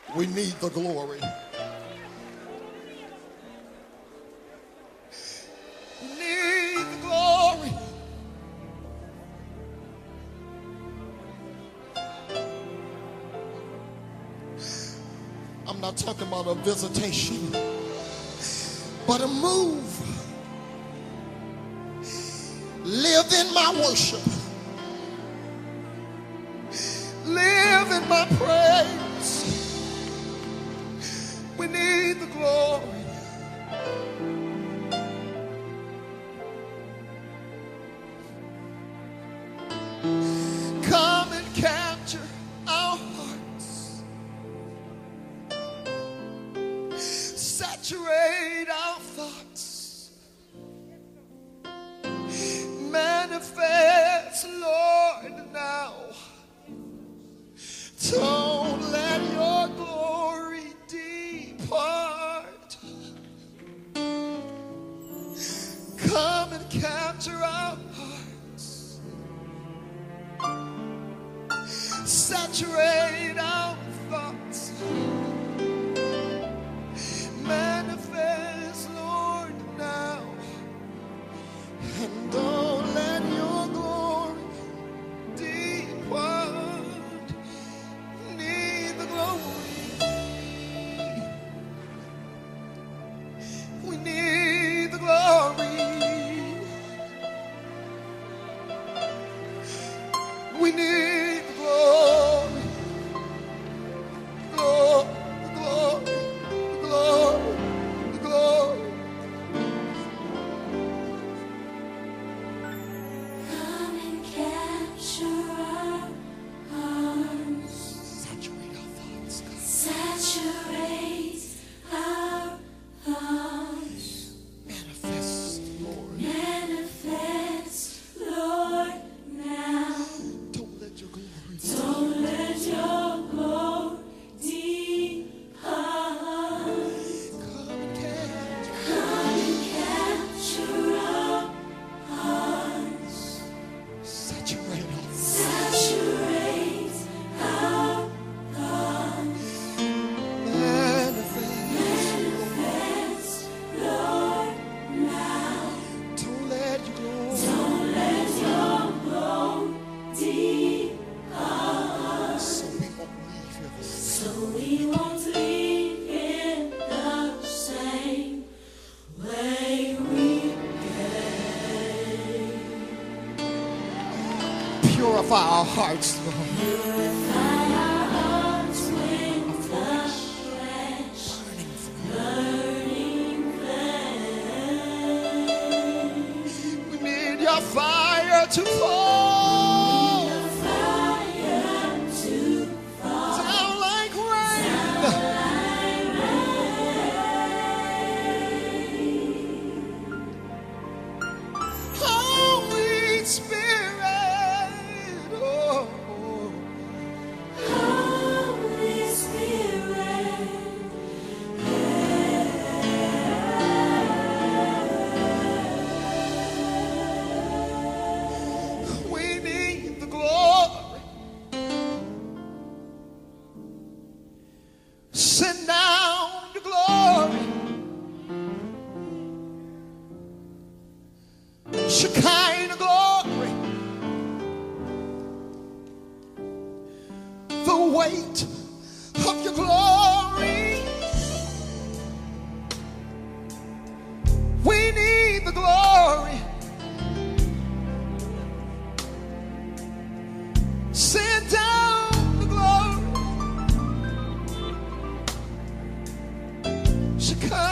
We need the glory. We need the glory. I'm not talking about a visitation, but a move. Live in my worship. Live in my praise. We need the glory. Come and capture our hearts. Saturate our thoughts. Manifest, Lord, now. Don't let your glory depart. Come and capture our hearts. Saturate our thoughts. Manifest, Lord, now. And don't let your glory depart. Need the glory. We need the glory. We need the glory. Glory, glory, glory, glory. Come and capture our hearts. Saturate our thoughts, God. Saturate our thoughts. Manifest, Lord. Manifest, Lord, now. Don't let your glory Don't let your glory depart. come and catch. Come and capture our hearts. Saturate our thoughts. Saturate our thoughts. Manifest, Manifest, Lord, now. don't let your glory. Don't let your glory depart. So we won't leave here the same. So we won't leave in the same way we came. Purify our hearts, Lord. Purify our hearts with the flesh, burning flame. We need your fire to fall The fire to fall down like rain. like rain. Holy Spirit, oh, Holy Spirit, we need the glory. Send down your glory. Shekinah glory. The weight of your glory. We need the glory. Send down the glory. Shekinah